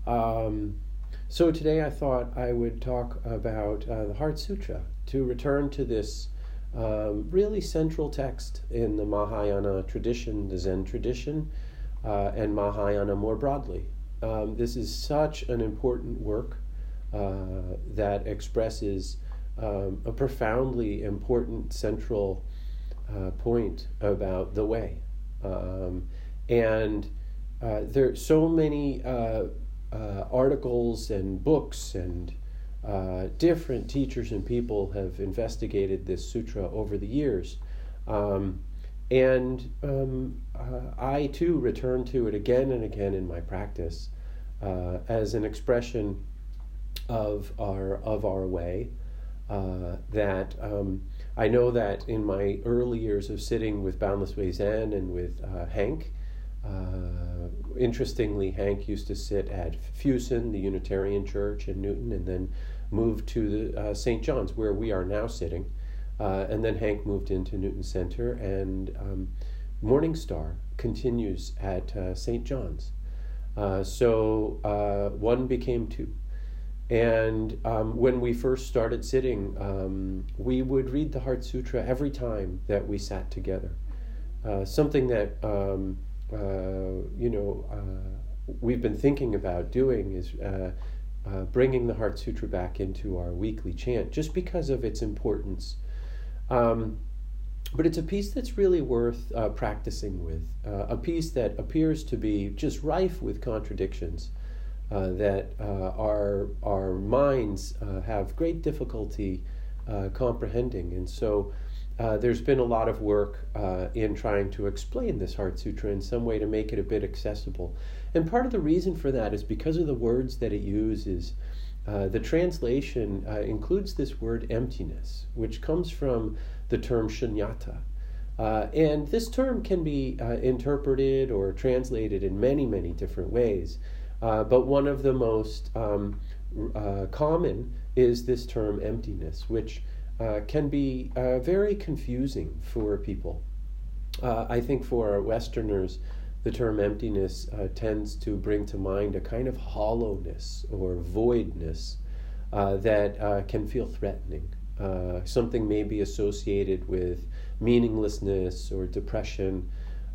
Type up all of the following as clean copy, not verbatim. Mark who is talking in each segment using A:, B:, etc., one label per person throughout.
A: Um, so today I thought I would talk about the Heart Sutra, to return to this really central text in the Mahayana tradition, the Zen tradition, and Mahayana more broadly. This is such an important work that expresses a profoundly important central point about the way. And there are so many articles and books and different teachers and people have investigated this sutra over the years. I too return to it again and again in my practice as an expression of our way. That I know that in my early years of sitting with Boundless Way Zen and with Hank, interestingly, Hank used to sit at Fusen, the Unitarian Church in Newton, and then moved to the St. John's, where we are now sitting. And then Hank moved into Newton Center, and Morning Star continues at St. John's. So one became two. And when we first started sitting, we would read the Heart Sutra every time that we sat together. Something that we've been thinking about doing is bringing the Heart Sutra back into our weekly chant, just because of its importance. But it's a piece that's really worth practicing with, a piece that appears to be just rife with contradictions. That our minds have great difficulty comprehending. And so there's been a lot of work in trying to explain this Heart Sutra in some way to make it a bit accessible. And part of the reason for that is because of the words that it uses. The translation includes this word emptiness, which comes from the term shunyata. And this term can be interpreted or translated in many, many different ways. But one of the most common is this term emptiness, which can be very confusing for people. I think for Westerners, the term emptiness tends to bring to mind a kind of hollowness or voidness that can feel threatening. Something may be associated with meaninglessness or depression.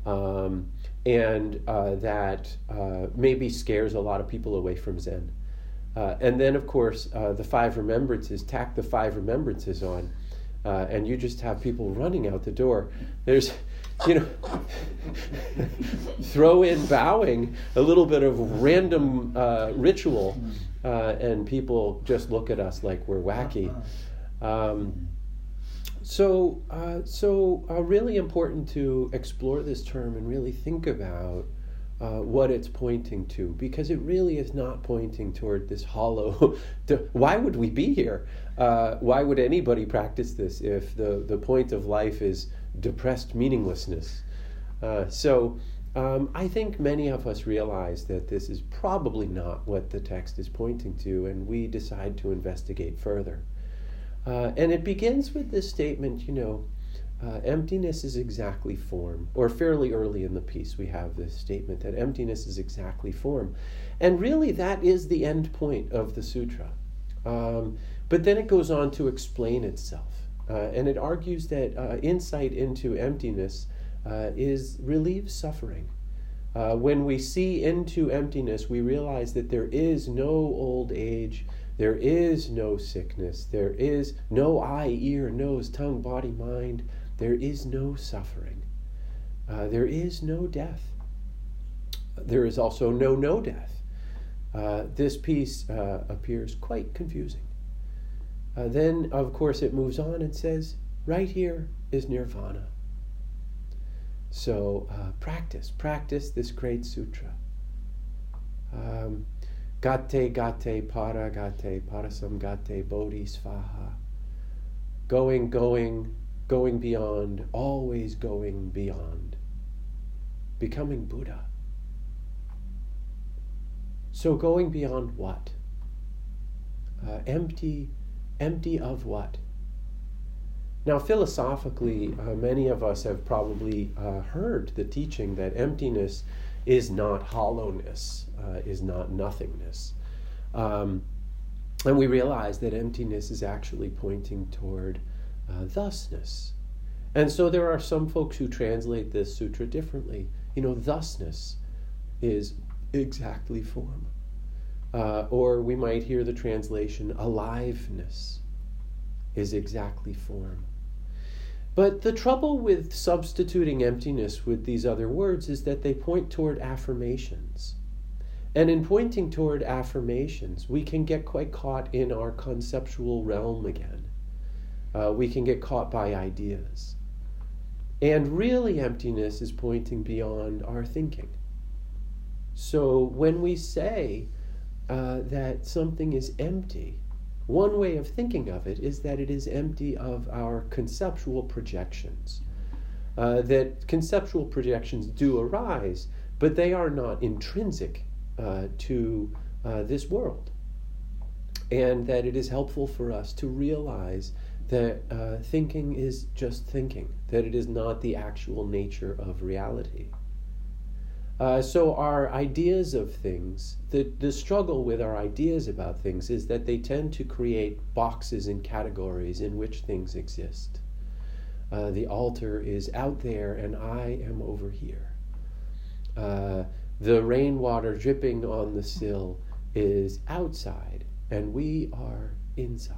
A: And that maybe scares a lot of people away from Zen. And then, of course, the five remembrances, tack the five remembrances on, and you just have people running out the door. There's, throw in bowing, a little bit of random ritual, and people just look at us like we're wacky. So really important to explore this term and really think about what it's pointing to, because it really is not pointing toward this hollow. Why would we be here? Why would anybody practice this if the point of life is depressed meaninglessness? I think many of us realize that this is probably not what the text is pointing to, and we decide to investigate further. And it begins with this statement, emptiness is exactly form. Or fairly early in the piece, we have this statement that emptiness is exactly form. And really, that is the end point of the sutra. But then it goes on to explain itself. And it argues that insight into emptiness relieves suffering. When we see into emptiness, we realize that there is no old age, there is no sickness, there is no eye, ear, nose, tongue, body, mind. There is no suffering. There is no death. There is also no death. This piece appears quite confusing. Then, of course, it moves on and says, right here is nirvana. So practice this great sutra. Gate, parasam gate, bodhisvaha. Going beyond, always going beyond. Becoming Buddha. So going beyond what? Empty of what? Now, philosophically, many of us have probably heard the teaching that emptiness is not hollowness, is not nothingness. And we realize that emptiness is actually pointing toward thusness. And so there are some folks who translate this sutra differently. Thusness is exactly form. Or we might hear the translation, aliveness is exactly form. But the trouble with substituting emptiness with these other words is that they point toward affirmations. And in pointing toward affirmations, we can get quite caught in our conceptual realm again. We can get caught by ideas. And really, emptiness is pointing beyond our thinking. So when we say that something is empty, one way of thinking of it is that it is empty of our conceptual projections. That conceptual projections do arise, but they are not intrinsic to this world. And that it is helpful for us to realize that thinking is just thinking, that it is not the actual nature of reality. So our ideas of things, the struggle with our ideas about things is that they tend to create boxes and categories in which things exist. The altar is out there and I am over here. The rainwater dripping on the sill is outside and we are inside.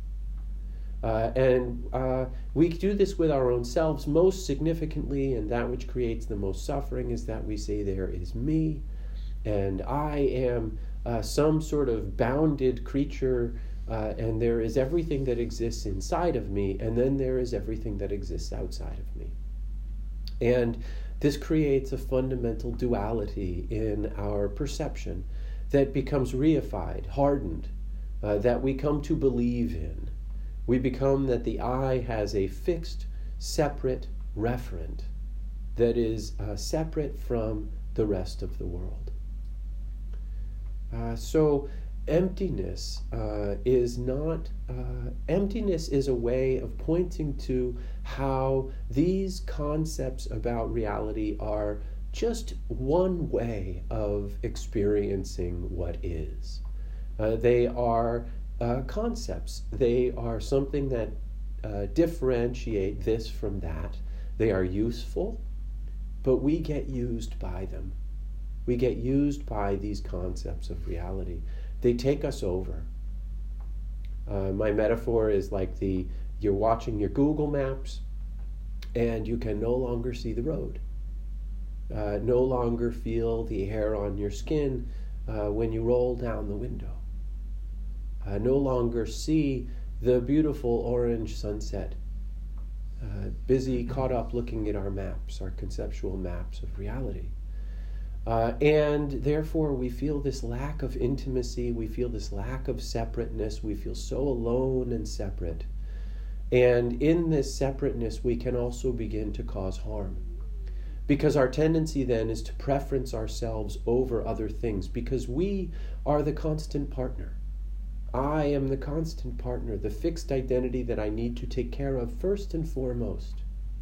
A: And we do this with our own selves most significantly, and that which creates the most suffering is that we say there is me, and I am some sort of bounded creature, and there is everything that exists inside of me, and then there is everything that exists outside of me. And this creates a fundamental duality in our perception that becomes reified, hardened, that we come to believe in. We become that the I has a fixed, separate referent that is separate from the rest of the world. So emptiness is not, emptiness is a way of pointing to how these concepts about reality are just one way of experiencing what is. They are concepts. They are something that differentiate this from that. They are useful, but we get used by them. We get used by these concepts of reality. They take us over. My metaphor is like you're watching your Google Maps and you can no longer see the road. No longer feel the hair on your skin when you roll down the window. No longer see the beautiful orange sunset. Busy, caught up looking at our maps, our conceptual maps of reality. And therefore we feel this lack of intimacy, we feel this lack of separateness, we feel so alone and separate. And in this separateness we can also begin to cause harm. Because our tendency then is to preference ourselves over other things, because we are the constant partner. I am the constant partner, the fixed identity that I need to take care of first and foremost.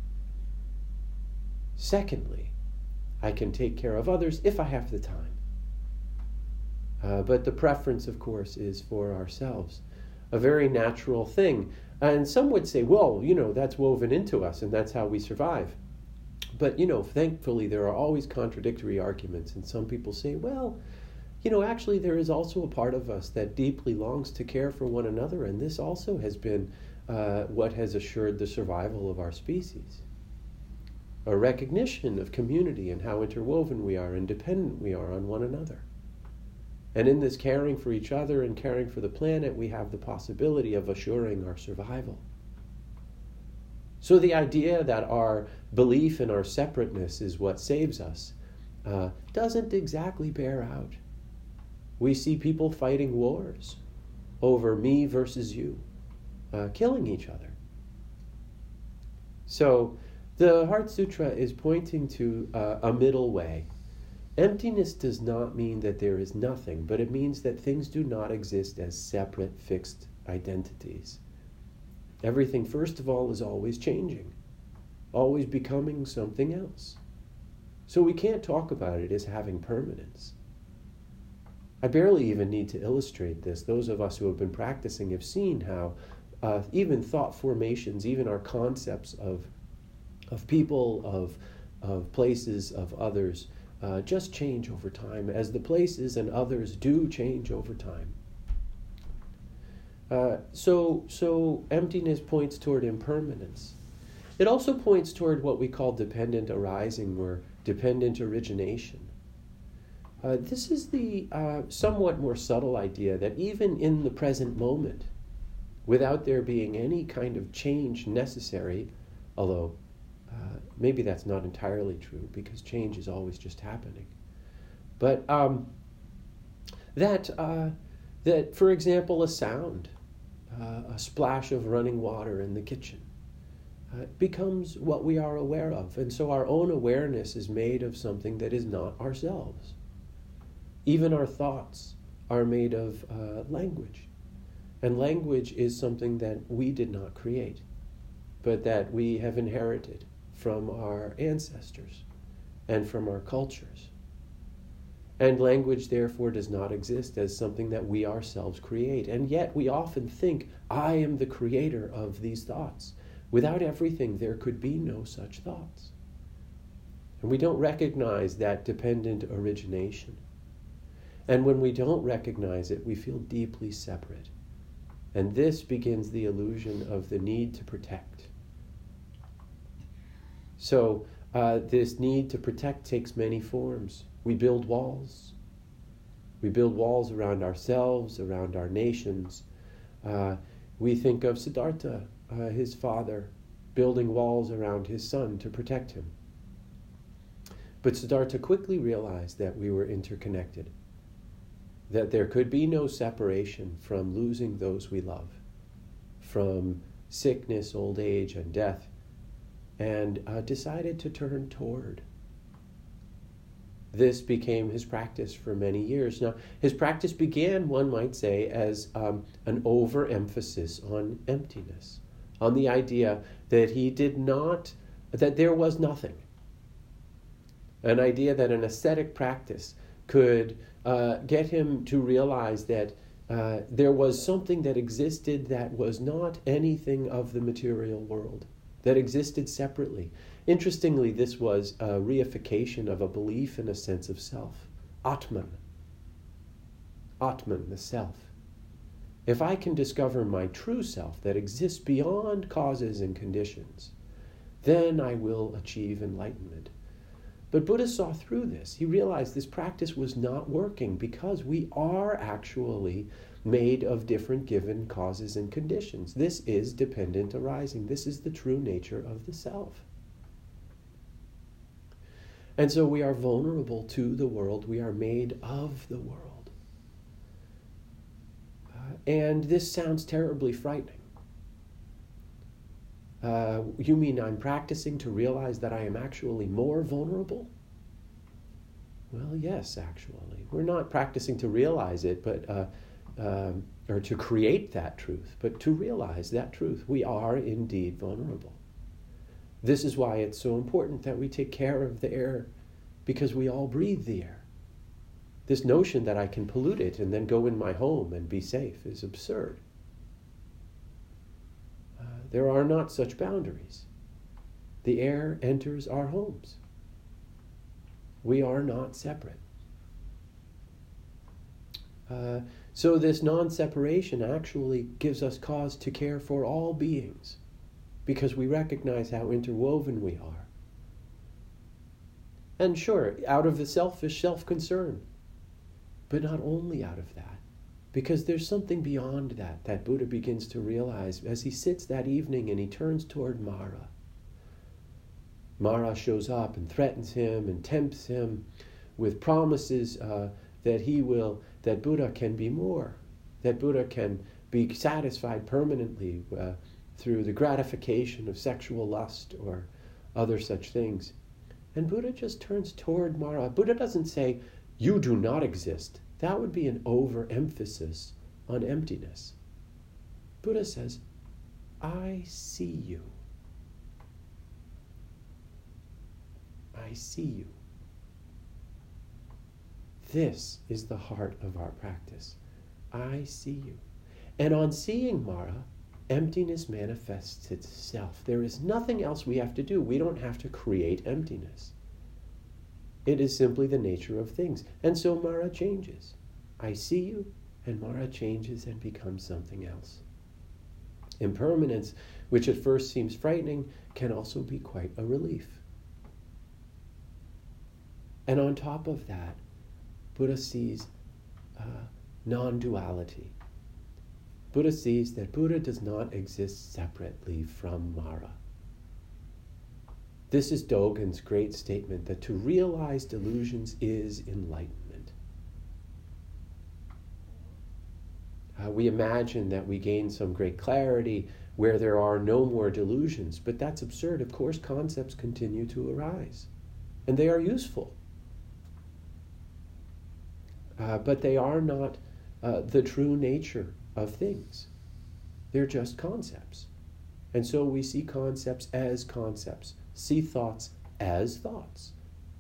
A: Secondly, I can take care of others if I have the time. But the preference, of course, is for ourselves. A very natural thing. And some would say, well, that's woven into us and that's how we survive. But, thankfully there are always contradictory arguments. And some people say, well, actually there is also a part of us that deeply longs to care for one another, and this also has been what has assured the survival of our species. A recognition of community and how interwoven we are and dependent we are on one another. And in this caring for each other and caring for the planet, we have the possibility of assuring our survival. So the idea that our belief in our separateness is what saves us doesn't exactly bear out. We see people fighting wars over me versus you, killing each other. So the Heart Sutra is pointing to a middle way. Emptiness does not mean that there is nothing, but it means that things do not exist as separate, fixed identities. Everything, first of all, is always changing, always becoming something else. So we can't talk about it as having permanence. I barely even need to illustrate this. Those of us who have been practicing have seen how even thought formations, even our concepts of people, of places, of others, just change over time, as the places and others do change over time. So emptiness points toward impermanence. It also points toward what we call dependent arising or dependent origination. This is the somewhat more subtle idea that even in the present moment, without there being any kind of change necessary, although maybe that's not entirely true because change is always just happening, but that, for example, a sound, a splash of running water in the kitchen, becomes what we are aware of. And so our own awareness is made of something that is not ourselves. Even our thoughts are made of language. And language is something that we did not create, but that we have inherited from our ancestors and from our cultures. And language, therefore, does not exist as something that we ourselves create. And yet we often think, I am the creator of these thoughts. Without everything, there could be no such thoughts. And we don't recognize that dependent origination. And when we don't recognize it, we feel deeply separate. And this begins the illusion of the need to protect. So this need to protect takes many forms. We build walls. We build walls around ourselves, around our nations. We think of Siddhartha, his father, building walls around his son to protect him. But Siddhartha quickly realized that we were interconnected, that there could be no separation from losing those we love, from sickness, old age, and death, and decided to turn toward. This became his practice for many years. Now, his practice began, one might say, as an overemphasis on emptiness, on the idea that that there was nothing. An idea that an ascetic practice could get him to realize that there was something that existed that was not anything of the material world, that existed separately. Interestingly, this was a reification of a belief in a sense of self. Atman. Atman, the self. If I can discover my true self that exists beyond causes and conditions, then I will achieve enlightenment. But Buddha saw through this. He realized this practice was not working because we are actually made of different given causes and conditions. This is dependent arising. This is the true nature of the self. And so we are vulnerable to the world. We are made of the world. And this sounds terribly frightening. You mean I'm practicing to realize that I am actually more vulnerable? Well, yes, actually. We're not practicing to realize it, but or to create that truth, but to realize that truth. We are indeed vulnerable. This is why it's so important that we take care of the air, because we all breathe the air. This notion that I can pollute it and then go in my home and be safe is absurd. There are not such boundaries. The air enters our homes. We are not separate. So this non-separation actually gives us cause to care for all beings, because we recognize how interwoven we are. And sure, out of the selfish self-concern, but not only out of that, because there's something beyond that Buddha begins to realize as he sits that evening and he turns toward Mara. Mara shows up and threatens him and tempts him with promises that Buddha can be more, that Buddha can be satisfied permanently through the gratification of sexual lust or other such things. And Buddha just turns toward Mara. Buddha doesn't say, you do not exist. That would be an overemphasis on emptiness. Buddha says, I see you. I see you. This is the heart of our practice. I see you. And on seeing Mara, emptiness manifests itself. There is nothing else we have to do. We don't have to create emptiness. It is simply the nature of things. And so Mara changes. I see you, and Mara changes and becomes something else. Impermanence, which at first seems frightening, can also be quite a relief. And on top of that, Buddha sees non-duality. Buddha sees that Buddha does not exist separately from Mara. This is Dogen's great statement that to realize delusions is enlightenment. We imagine that we gain some great clarity where there are no more delusions, but that's absurd. Of course, concepts continue to arise, and they are useful. But they are not the true nature of things. They're just concepts. And so we see concepts as concepts, see thoughts as thoughts.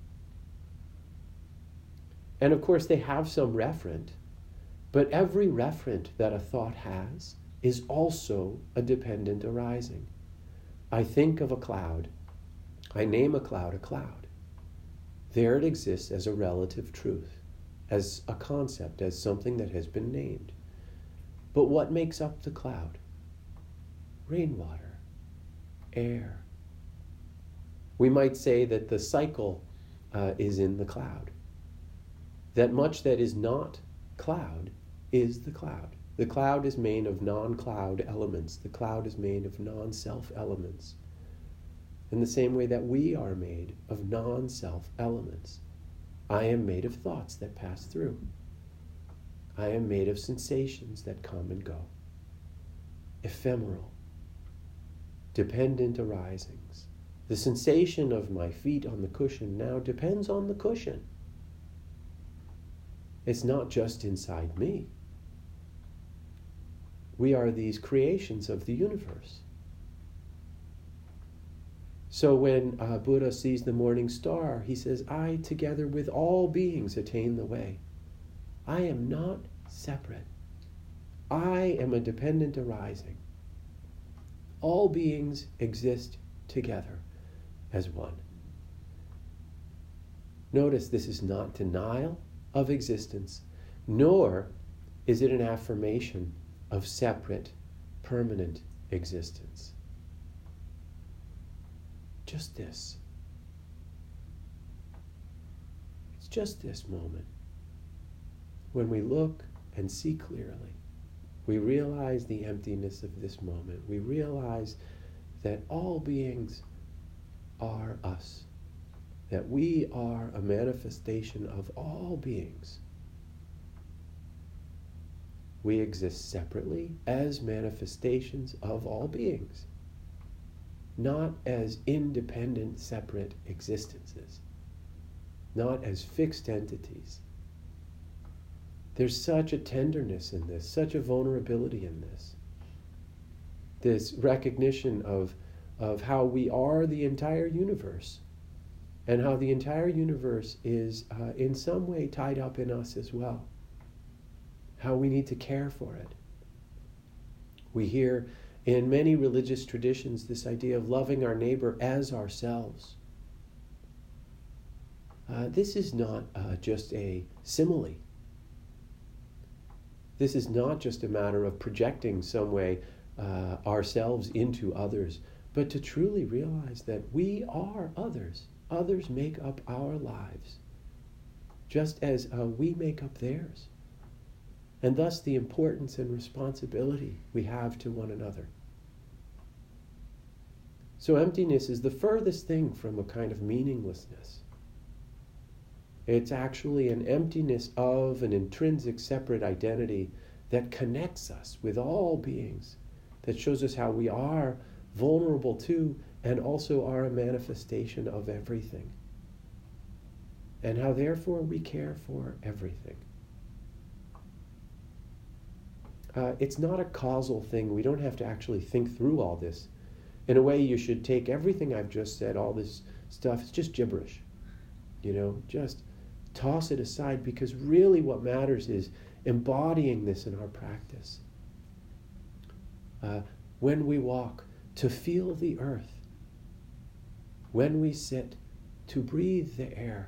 A: And of course they have some referent, but every referent that a thought has is also a dependent arising. I think of a cloud. I name a cloud a cloud. There it exists as a relative truth, as a concept, as something that has been named. But what makes up the cloud? Rainwater, air. We might say that the cycle is in the cloud. That much that is not cloud is the cloud. The cloud is made of non-cloud elements. The cloud is made of non-self elements. In the same way that we are made of non-self elements. I am made of thoughts that pass through. I am made of sensations that come and go. Ephemeral, dependent arisings. The sensation of my feet on the cushion now depends on the cushion. It's not just inside me. We are these creations of the universe. So when Buddha sees the morning star, he says, I, together with all beings, attain the way. I am not separate. I am a dependent arising. All beings exist together as one. Notice this is not denial of existence, nor is it an affirmation of separate, permanent existence. Just this. It's just this moment. When we look and see clearly, we realize the emptiness of this moment. We realize that all beings are us, that we are a manifestation of all beings. We exist separately as manifestations of all beings, not as independent, separate existences, not as fixed entities. There's such a tenderness in this, such a vulnerability in this. This recognition of how we are the entire universe, and how the entire universe is in some way tied up in us as well. How we need to care for it. We hear in many religious traditions this idea of loving our neighbor as ourselves. This is not just a simile. This is not just a matter of projecting some way ourselves into others, but to truly realize that we are others. Others make up our lives, just as we make up theirs. And thus the importance and responsibility we have to one another. So emptiness is the furthest thing from a kind of meaninglessness. It's actually an emptiness of an intrinsic separate identity that connects us with all beings, that shows us how we are vulnerable to and also are a manifestation of everything, and how therefore we care for everything. It's not a causal thing. We don't have to actually think through all this. In a way, you should take everything I've just said, all this stuff, it's just gibberish. Just toss it aside, because really what matters is embodying this in our practice. When we walk, to feel the earth. When we sit, to breathe the air.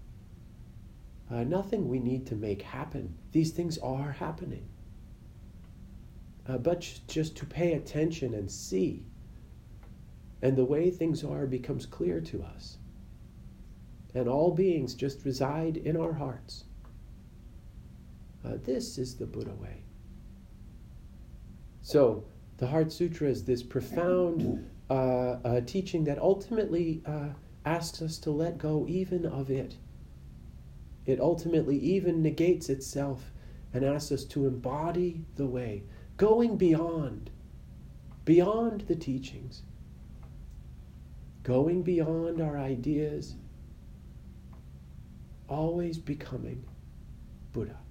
A: Nothing we need to make happen. These things are happening. But just to pay attention and see. And the way things are becomes clear to us. And all beings just reside in our hearts. This is the Buddha way. So, the Heart Sutra is this profound teaching that ultimately asks us to let go even of it. It ultimately even negates itself and asks us to embody the way, going beyond the teachings, going beyond our ideas, always becoming Buddha.